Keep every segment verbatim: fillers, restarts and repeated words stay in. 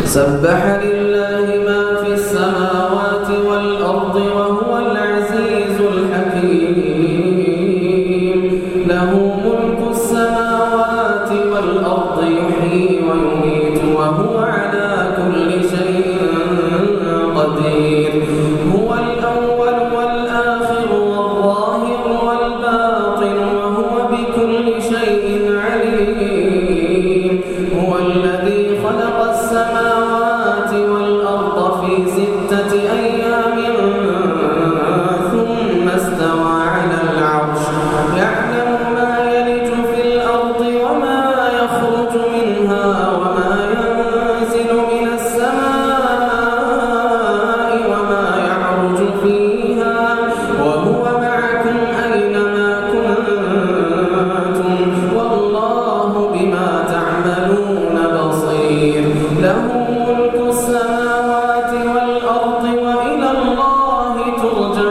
سبح لله ما في السماوات والأرض وهو العزيز الحكيم له ملك السماوات والأرض يحيي ويميت وهو على كل شيء قدير هو الأول والآخر والظاهر والباطن وهو بكل شيء عليم هو الذي خلق السماوات والأرض في ستة أيام ثم استوى على العرش يعلم ما يلج في الأرض وما يخرج منها وما ينزل من السماء وما يعرج فيها وهو معكم أينما كنتم والله بما تعملون بصير له ملك السماوات والأرض وإلى الله ترجع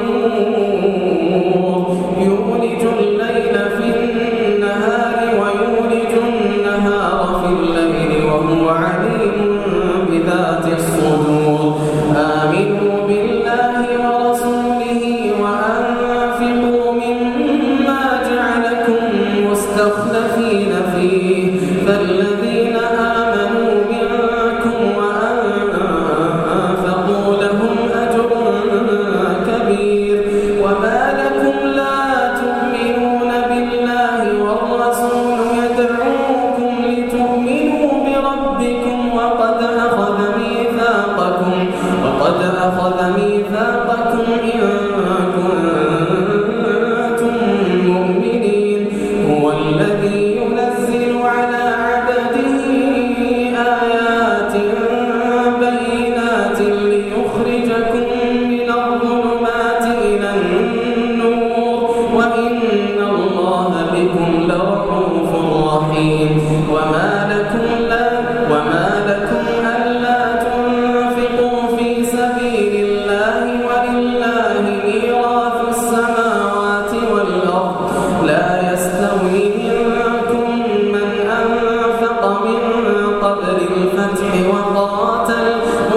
الأمور يولج الليل في النهار ويولج النهار في الليل وهو عليم بذات الصدور آمنوا بالله ورسوله وأنفقوا مما جعلكم مستخلفين فيه فالذين آمنوا منكم وأنفقوا لهم أجر كبير وما لكم لا تؤمنون بالله والرسول يدعوكم لتؤمنوا بربكم وقد أخذ ميثاقكم وقد أخذ ميثاقكم إن كنتم مؤمنين هو الذي ينزل على عبده آيات بينات ليخرجكم من الظلمات إلى النور وإن الله بكم لرؤوف رحيم وما لكم لا وما لكم ألا تنفقوا في سبيل الله ولله ميراث السماوات والأرض لا يستوي منكم من أنفق من قبل الفتح وقاتل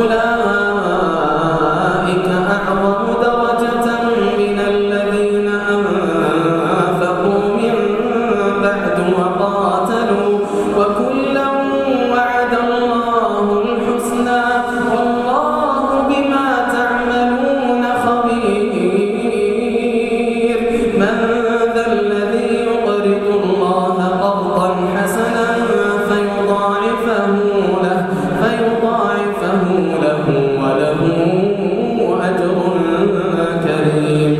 أولئك أعظم درجة من الذين أنفقوا من بعد وقاتلوا وكلا وعد الله الحسنى والله بما تعملون خبير من ذا الذي يقرض الله قرضا حسنا فيضاعفه له فيضاعفه له وله أجر كريم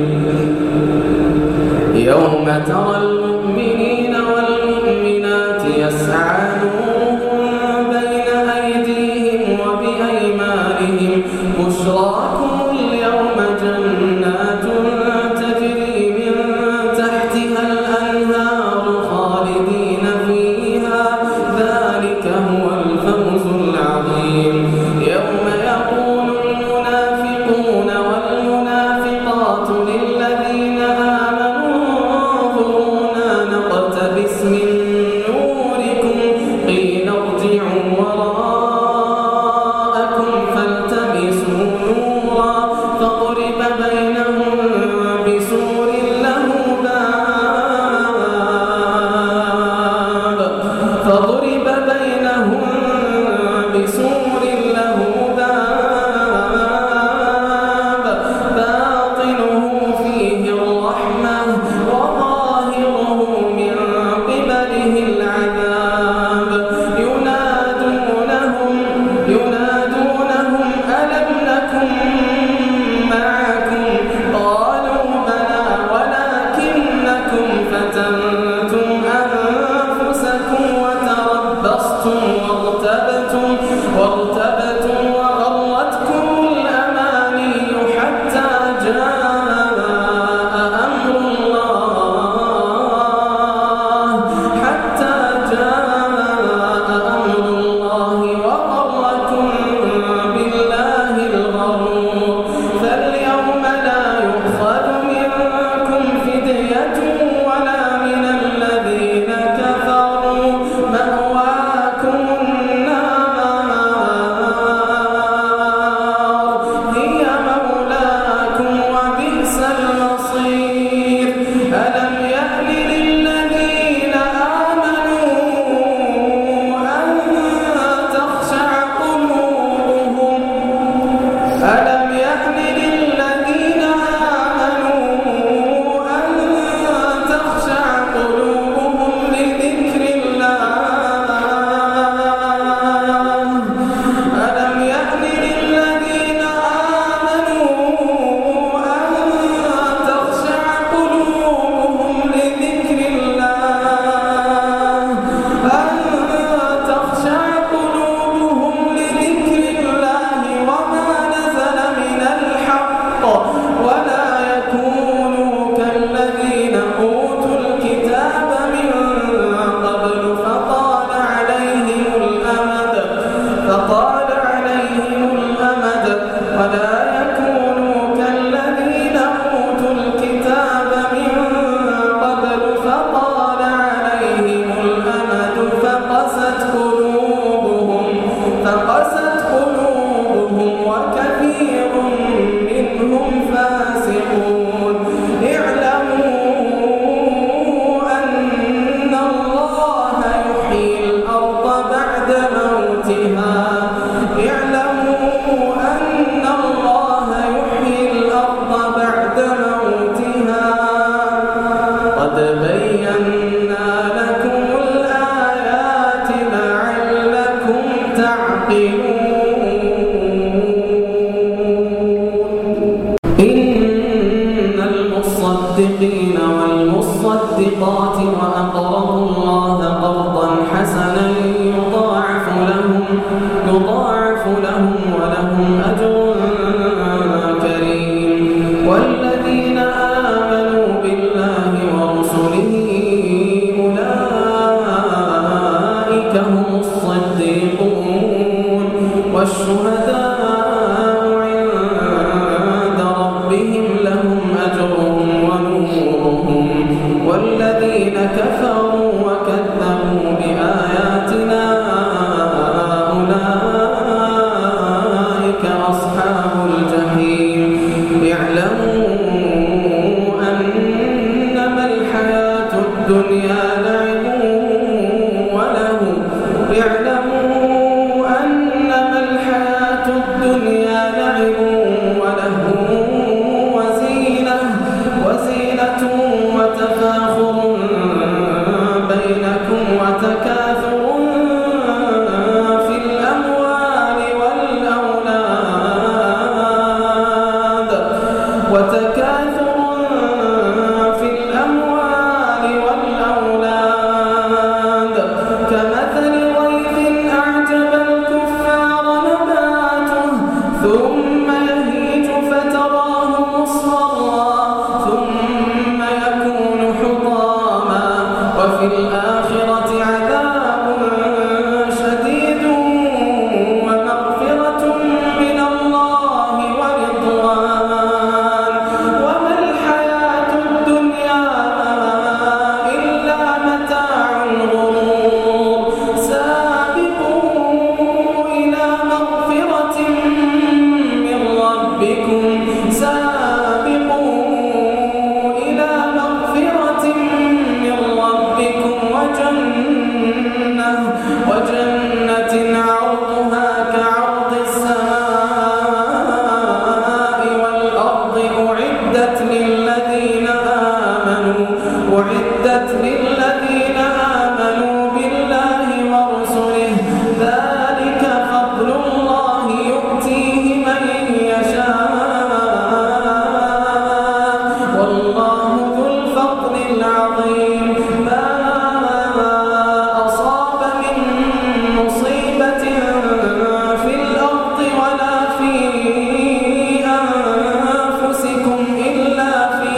يوم ترى المؤمنين والمؤمنات يسعى نورهم بين أيديهم وبأيمانهم بشراكم اليوم جنات تجري من تحتها الأنهار خالدين فيها ذلك هو الفوز العظيم يوم يقول المنافقون والمنافقات للذين آمنوا انظرونا نقتبس من نوركم قيل ارجعوا وراءكم فالتمسوا نورا فضرب بينهم بسور له باب فضرب بينهم بسور له باب باطنه فيه الرحمة وظاهره من قبله العذاب ينادونهم ينادونهم ألم نكن معكم قالوا بلى ولكنكم فتنتم أنفسكم وتربصتم وارتبتم وارتبتم وغرتكم الأماني حتى جاء أمر الله حتى جاء أمر الله وغركم بالله الغرور فاليوم لا يؤخذ منكم فدية ولا من الذين كفروا مأواكم النار والمصدقين والمصدقات وأقرضوا الله قرضا حسنا يضاعف لهم يضاعف لهم ولهم أجر كريم. والذين آمنوا بالله ورسله أولئك هم الصديقون والشهداء عند ربهم لهم أجرهم ونورهم. والذين كفروا وكذبوا بآياتنا أولئك أصحاب الجحيم. اعلموا أنما الحياة الدنيا لعب وله اعلموا أنما الحياة الدنيا لعب وله وزينة وزينة وتفاخر بينكم وتكاثر في الأموال والأولاد وتكاثر في الأموال والأولاد كمثل غيث أعجب الكفار نباته ثم يهيج فتراه مصفرا ثم يكون حطاما وفي الآخرة عذاب شديد ومغفرة من الله ورضوان وما الحياة الدنيا إلا متاع الغرور. سابقوا إلى مغفرة من ربكم سابقوا إلى مغفرة من ربكم وجنة وجنة عرضها كعرض السماء والأرض أعدت للذين آمنوا أعدت للذين آمنوا بالله ورسله ذلك فضل الله يؤتيه من يشاء والله ذو الفضل العظيم. ما أصاب من مصيبة في الأرض ولا في أنفسكم إلا في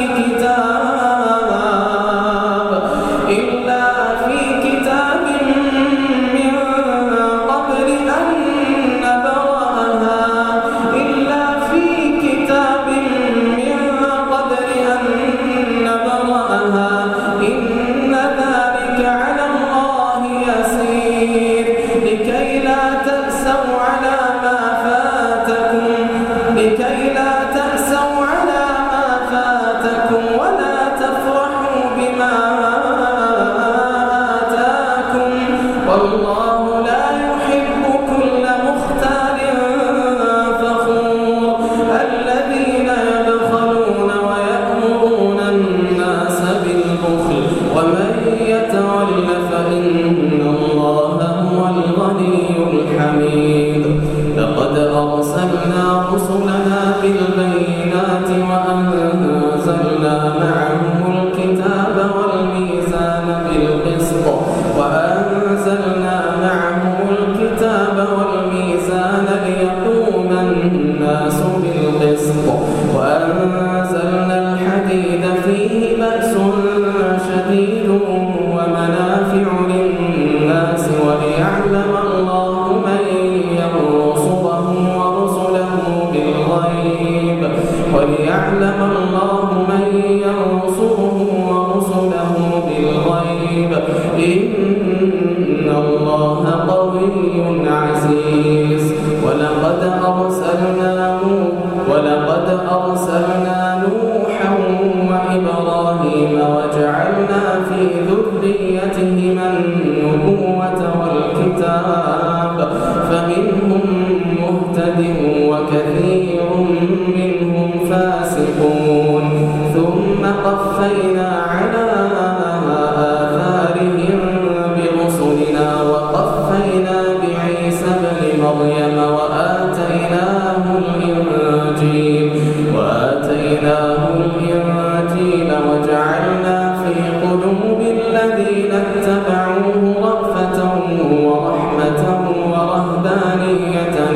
كتاب إلا في كتاب من قبل أن نبرأها إلا في كتاب من قبل أن نبرأها إن ذلك على الله يسير. لكي لا تأسوا على ما فاتكم لكي لا تأسوا على ما فاتكم ولا تفرحوا بما آتاكم والله لا يحب كل مختال فخور. الذين يبخلون ويأمرون الناس بالبخل ومن يتول فإن الله هو الغني الحميد. لقد أرسلنا رسلنا بالبينات وأنزلنا معهم الكتاب والميزان بالقسط وأنزلنا معهم الكتاب والميزان ليقوم الناس بالقسط وأنزلنا الحديد فيه بأس شديد ومنافع للناس وليعلم الله من ينصره ورسله بالغيب وليعلم الله من ينصره ورسله بالغيب إن الله قوي عزيز. ولقد أرسلنا ولقد أرسلنا نوحا وإبراهيم وجعلنا في ذريتهما النبوة والكتاب فمنهم مهتد وكثير منهم فاسقون. ثم قفينا على آثارهم برسلنا وقفينا بعيسى ابن مريم وآتيناه الإنجيل وآتيناه الإنجيل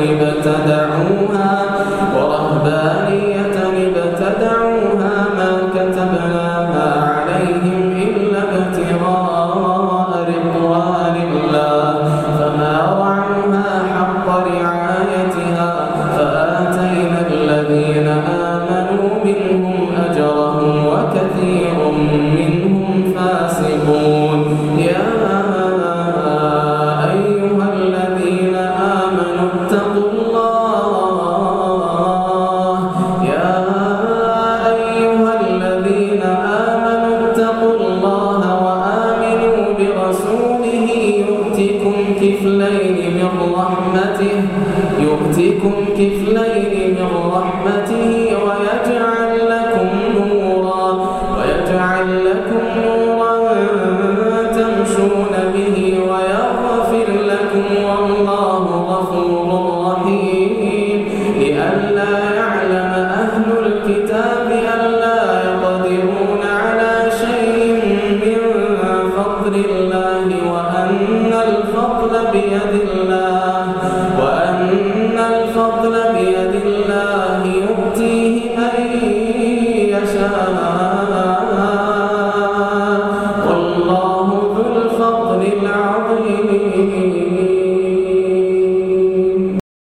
ابتدعوها ورهبانية ابتدعوها ما كتبناها عليهم إلا ابتغاء رضوان الله فما رعوها حق رعايتها فآتينا الذين آمنوا منهم أجرهم وكثير منهم فاسقون. يا أيها الذين آمنوا اتقوا الله يا أيها الذين آمنوا اتقوا الله وآمنوا برسوله يؤتكم كفلين من رحمته يؤتكم كفلين من رحمته